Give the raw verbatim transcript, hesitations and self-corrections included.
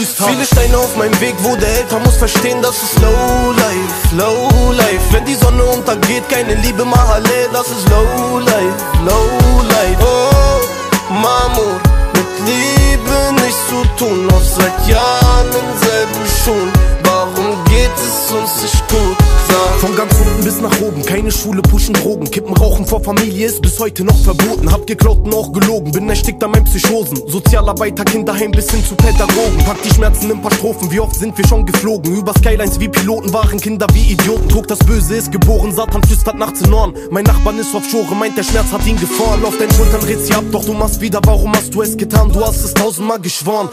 begrüßt habe. Viele Steine auf meinem Weg, wo der Eltern muss verstehen, das ist low life, low life. Wenn die Sonne untergeht, keine Liebe, Mahale, das ist low life, low life. Oh, Mamur, mit Liebe nichts zu tun, auch seit Jahren in selben Schuhen. Warum geht es uns nicht gut? Sag. Von ganz unten bis nach oben, keine Schule, pushen Drogen. Kippen, Rauchen vor Familie ist bis heute noch verboten. Hab geklaut und auch gelogen, bin erstickt an meinen Psychosen. Sozialarbeiter, Kinderheim bis hin zu Pädagogen. Pack die Schmerzen in paar Strophen, wie oft sind wir schon geflogen. Über Skylines wie Piloten, waren Kinder wie Idioten. Druck, das Böse ist geboren, Satan flüstert nachts in Ohren. Mein Nachbarn ist auf Schore, meint der Schmerz hat ihn gefahren. Auf deinen Schultern dreht sie ab, doch du machst wieder, warum hast du es getan? Du hast es tausendmal geschworen.